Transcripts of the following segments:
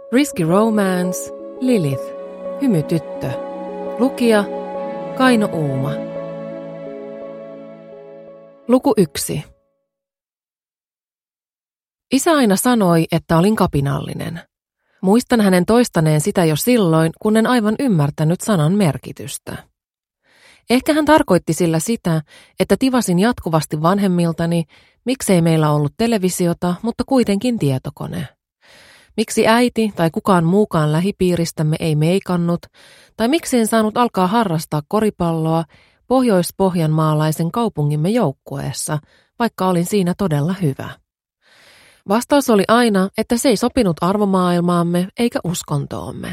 Risky Romance, Lilith, hymytyttö. Lukija, Kaino Uuma. Luku 1. Isä aina sanoi, että olin kapinallinen. Muistan hänen toistaneen sitä jo silloin, kun en aivan ymmärtänyt sanan merkitystä. Ehkä hän tarkoitti sillä sitä, että tivasin jatkuvasti vanhemmiltani, miksei meillä ollut televisiota, mutta kuitenkin tietokone. Miksi äiti tai kukaan muukaan lähipiiristämme ei meikannut, tai miksi en saanut alkaa harrastaa koripalloa pohjois-pohjanmaalaisen kaupungimme joukkueessa, vaikka olin siinä todella hyvä. Vastaus oli aina, että se ei sopinut arvomaailmaamme eikä uskontoomme.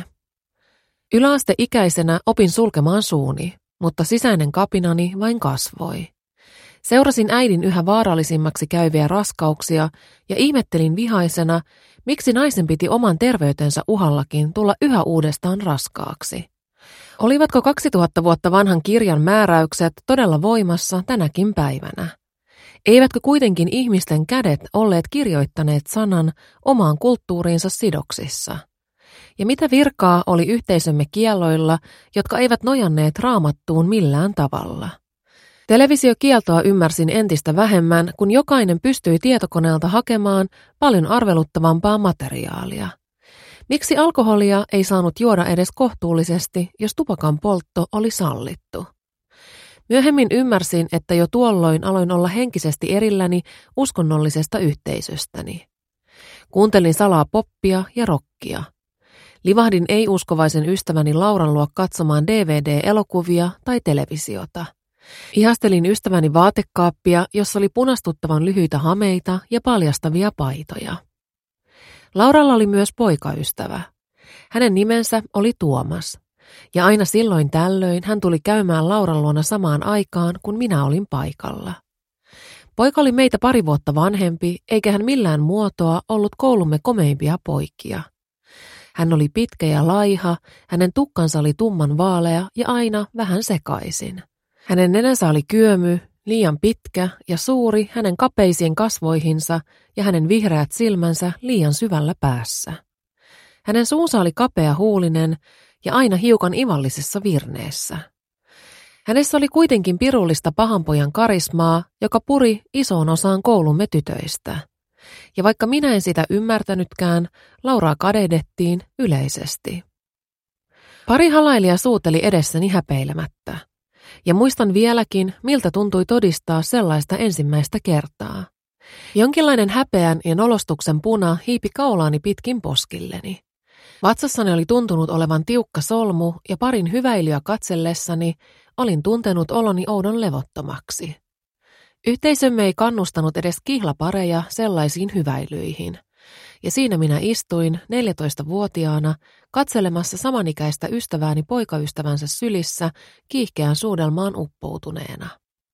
Yläasteikäisenä opin sulkemaan suuni, mutta sisäinen kapinani vain kasvoi. Seurasin äidin yhä vaarallisimmaksi käyviä raskauksia ja ihmettelin vihaisena, miksi naisen piti oman terveytensä uhallakin tulla yhä uudestaan raskaaksi. Olivatko 2000 vuotta vanhan kirjan määräykset todella voimassa tänäkin päivänä? Eivätkö kuitenkin ihmisten kädet olleet kirjoittaneet sanan omaan kulttuuriinsa sidoksissa? Ja mitä virkaa oli yhteisömme kielloilla, jotka eivät nojanneet Raamattuun millään tavalla? Televisiokieltoa ymmärsin entistä vähemmän, kun jokainen pystyi tietokoneelta hakemaan paljon arveluttavampaa materiaalia. Miksi alkoholia ei saanut juoda edes kohtuullisesti, jos tupakan poltto oli sallittu? Myöhemmin ymmärsin, että jo tuolloin aloin olla henkisesti erilläni uskonnollisesta yhteisöstäni. Kuuntelin salaa poppia ja rockia. Livahdin ei-uskovaisen ystäväni Lauran luo katsomaan DVD-elokuvia tai televisiota. Ihastelin ystäväni vaatekaappia, jossa oli punastuttavan lyhyitä hameita ja paljastavia paitoja. Lauralla oli myös poikaystävä. Hänen nimensä oli Tuomas, ja aina silloin tällöin hän tuli käymään Lauran luona samaan aikaan, kun minä olin paikalla. Poika oli meitä 2 vuotta vanhempi, eikä hän millään muotoa ollut koulumme komeimpia poikia. Hän oli pitkä ja laiha, hänen tukkansa oli tumman vaalea ja aina vähän sekaisin. Hänen nenänsä oli kyömy, liian pitkä ja suuri hänen kapeisiin kasvoihinsa ja hänen vihreät silmänsä liian syvällä päässä. Hänen suunsa oli kapeahuulinen ja aina hiukan ivallisessa virneessä. Hänessä oli kuitenkin pirullista pahanpojan karismaa, joka puri isoon osaan koulumme tytöistä. Ja vaikka minä en sitä ymmärtänytkään, Lauraa kadehdettiin yleisesti. Pari halailijaa suuteli edessäni häpeilemättä. Ja muistan vieläkin, miltä tuntui todistaa sellaista ensimmäistä kertaa. Jonkinlainen häpeän ja nolostuksen puna hiipi kaulaani pitkin poskilleni. Vatsassani oli tuntunut olevan tiukka solmu ja parin hyväilyä katsellessani olin tuntenut oloni oudon levottomaksi. Yhteisömme ei kannustanut edes kihlapareja sellaisiin hyväilyihin. Ja siinä minä istuin 14-vuotiaana katselemassa samanikäistä ystävääni poikaystävänsä sylissä kiihkeään suudelmaan uppoutuneena.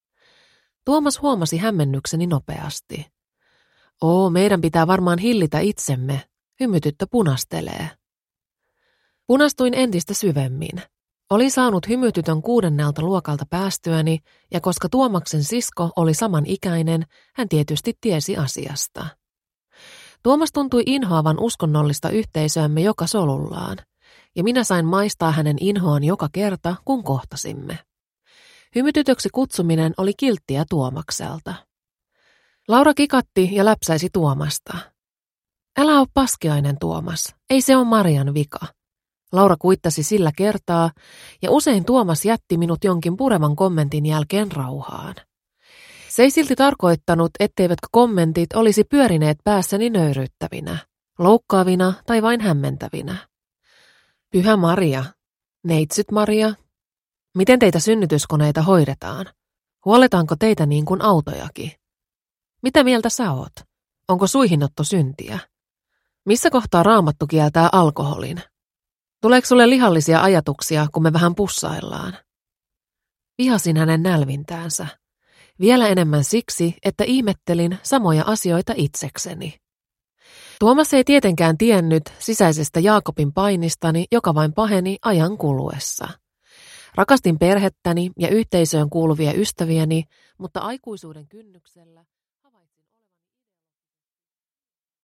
Tuomas huomasi hämmennykseni nopeasti. Meidän pitää varmaan hillitä itsemme, hymytyttö punastelee. Punastuin entistä syvemmin. Olin saanut hymytytön 6. luokalta päästyäni, ja koska Tuomaksen sisko oli samanikäinen, hän tietysti tiesi asiasta. Tuomas tuntui inhoavan uskonnollista yhteisöämme joka solullaan, ja minä sain maistaa hänen inhoaan joka kerta, kun kohtasimme. Hymytytöksi kutsuminen oli kilttiä Tuomakselta. Laura kikatti ja läpsäisi Tuomasta. Älä oo paskiainen, Tuomas, ei se ole Marian vika. Laura kuittasi sillä kertaa, ja usein Tuomas jätti minut jonkin purevan kommentin jälkeen rauhaan. Se ei silti tarkoittanut, etteivätkö kommentit olisi pyörineet päässäni nöyryyttävinä, loukkaavina tai vain hämmentävinä. Pyhä Maria, neitsyt Maria, miten teitä synnytyskoneita hoidetaan? Huoletaanko teitä niin kuin autojakin? Mitä mieltä sä oot? Onko suihinotto syntiä? Missä kohtaa Raamattu kieltää alkoholin? Tuleeko sulle lihallisia ajatuksia, kun me vähän pussaillaan? Vihasin hänen nälvintäänsä. Vielä enemmän siksi, että ihmettelin samoja asioita itsekseni. Tuomas ei tietenkään tiennyt sisäisestä Jaakobin painistani, joka vain paheni ajan kuluessa. Rakastin perhettäni ja yhteisöön kuuluvia ystäviäni, mutta aikuisuuden kynnyksellä